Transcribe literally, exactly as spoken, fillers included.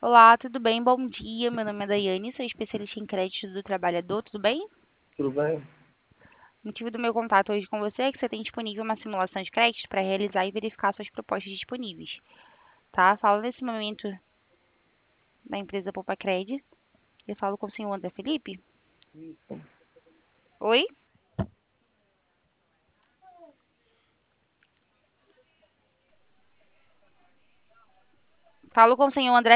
Olá, tudo bem? Bom dia. Meu nome é Daiane, sou especialista em crédito do trabalhador, tudo bem? Tudo bem? O motivo do meu contato hoje com você é que você tem disponível uma simulação de crédito para realizar e verificar suas propostas disponíveis, tá? Falo nesse momento da empresa Poupa Cred. Eu falo com o senhor André Felipe. Isso. Oi? Falo com o senhor André